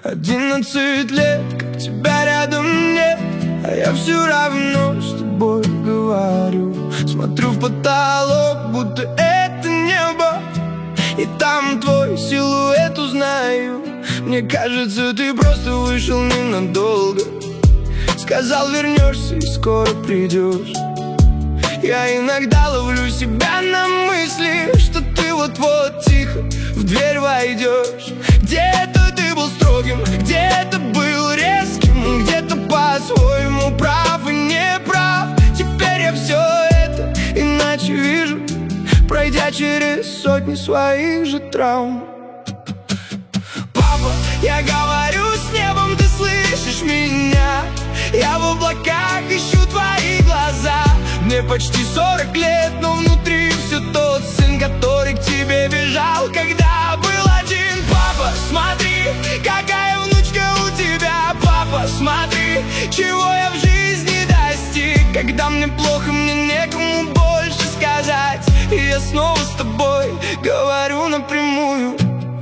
11 лет, как тебя рядом нет, а я все равно с тобой говорю. Смотрю в потолок, будто это небо, и там твой силуэт узнаю. Мне кажется, ты просто вышел ненадолго, сказал, вернешься и скоро придешь. Я иногда ловлю себя на мысли, что ты вот-вот тихо в дверь войдешь. Где-то ты был строгим, где-то был резким, где-то по-своему прав и не прав. Теперь я все это иначе вижу, пройдя через сотни своих же травм. Папа, я говорю с небом, ты слышишь меня? Я в облаках ищу твои глаза. Мне почти 40 лет, но внутри все тот сын, который к тебе бежал, когда был один. Папа, смотри, какая внучка у тебя. Папа, смотри, чего я в жизни достиг. Когда мне плохо, мне некому больше сказать, и я снова с тобой говорю напрямую.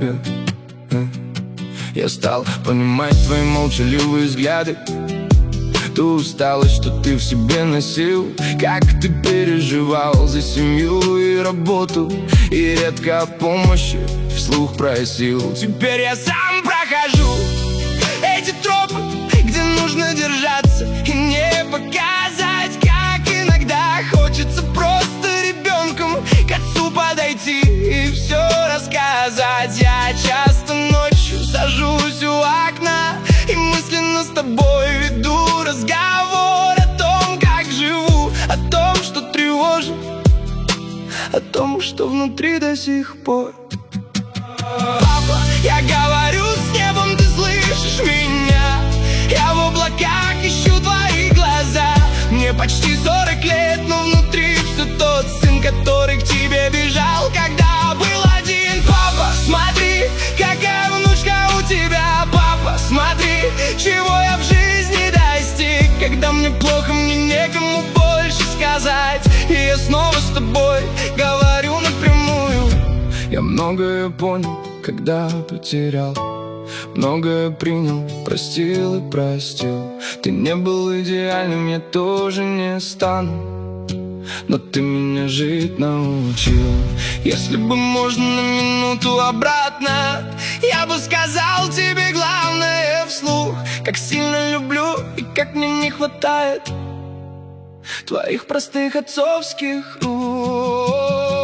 Я стал понимать твои молчаливые взгляды, ту усталость, что ты в себе носил, как ты переживал за семью и работу, и редко о помощи вслух просил. Теперь я сам прохожу эти тропы, где нужно держаться и не показать, как иногда хочется просто ребенком к отцу подойти и все рассказать. Я часто ночью сажусь у окна и мысленно с тобой веду разговор о том, как живу, о том, что тревожит, о том, что внутри до сих пор. Папа, я говорю с небом, ты слышишь меня? Я в облаках ищу твои глаза. Мне почти 40 лет, но внутри все тот сын, который к тебе бежал, когда был один. Папа, смотри, какая внучка у тебя. Папа, смотри, чего я в жизни достиг. Когда мне плохо, мне некому больше сказать, и я снова с тобой говорю напрямую. Я многое понял, когда потерял, многое принял, простил и простил. Ты не был идеальным, я тоже не стану, но ты меня жить научил. Если бы можно на минуту обратно, я бы сказал тебе главное вслух: как сильно люблю и как мне не хватает твоих простых отцовских рук.